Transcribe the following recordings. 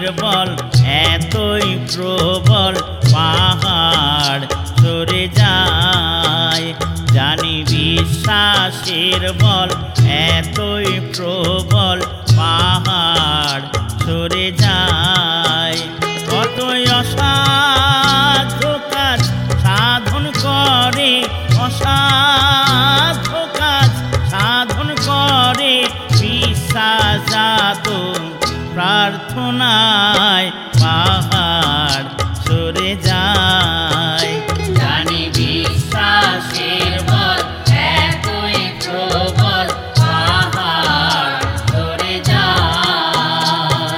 বল এতই প্রবল পাহাড় সরে যায়। জানি বিশ্বাসের বল এতই প্রবল পাহাড় সরে যায়। কতই অসাধ্য কাজ সাধন করে, অসাধ্য কাজ সাধন করে বিশ্বাসজাত প্রার্থনায় পাহাড় সরে যায়। জানি বিশ্বাসের বল এতই প্রবল পাহাড় সরে যায়।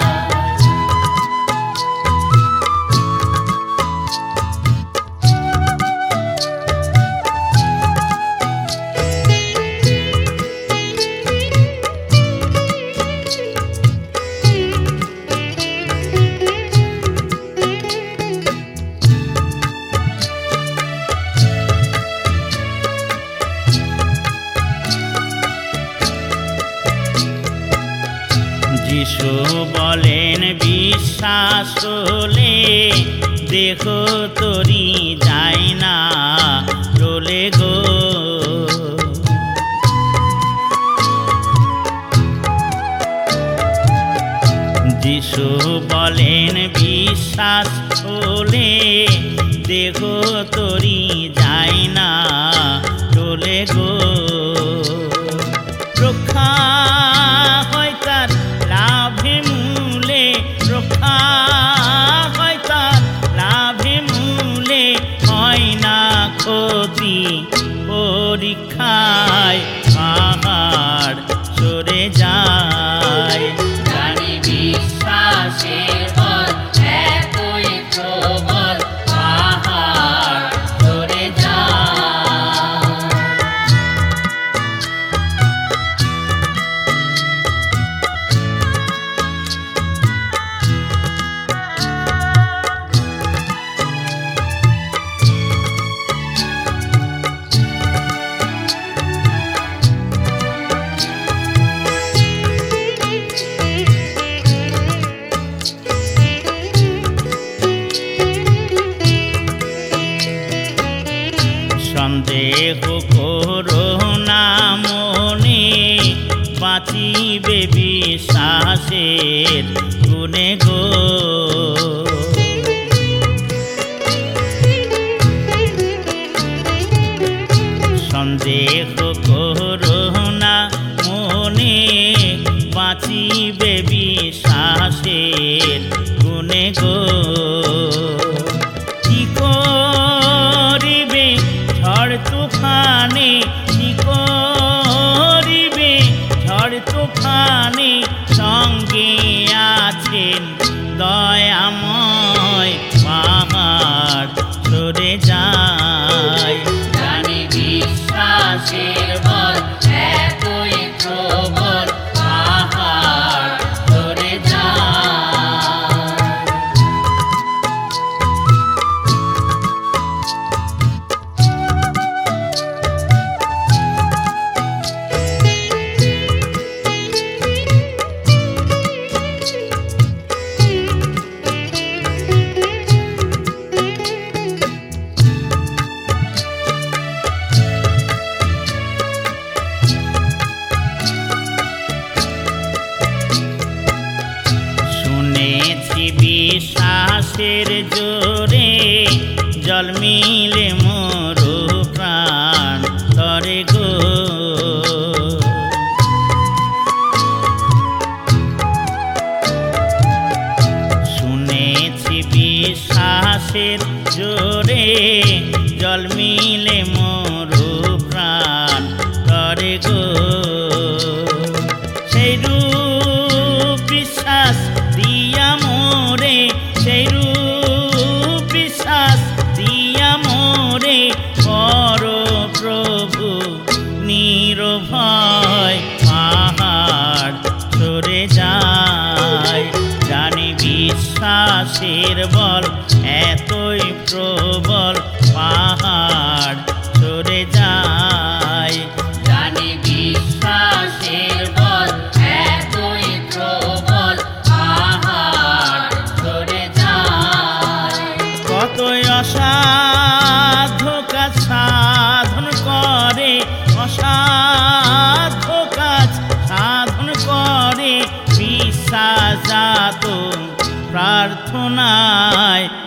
যিশু বলেন বিশ্বাস হলে দেহ তরি যায় না চলে গো। যিশু বলেন বিশ্বাস হলে দেহ তরি যায় না চলে গো। রক্ষা হয় তার লাভে মূলে, রক্ষা হয় তার লাভে মূলে, হয় না ক্ষতি পরীক্ষায় পাহাড় সরে যায়। জানি বিশ্বাসের বল এতই প্রবল পাহাড় সরে যায়। সন্দেহ করো না মনে, বাঁচিবে বিশ্বাসের গুণে গো। সন্দেহ করো না মনে, বাঁচিবে বিশ্বাসের গুণে গো। কি করিবে ঝড় তুফানে, কি করিবে ঝড় তুফানে, সঙ্গে আছেন দয়াময় পাহাড় সরে যায়। জানি বিশ্বাসের বল এতই প্রবল পাহাড় সরে যায়। শুনেছি বিশ্বাসের জোরে জল মিলে মরু প্রাণ তরে গো। শুনেছি বিশ্বাসের জোরে জল মিলে মরু প্রাণ তরে গো। সেই রূপ বিশ্বাস দিয়া মোরে, সেই রূপ বিশ্বাস দিয়া মোরে, পর প্রভু নির্ভয় পাহাড় সরে যায়। জানি বিশ্বাসের বল এতই প্রবল পাহাড় সরে যায়। জানি বিশ্বাসের বল এতই প্রবল পাহাড় প্রার্থনায়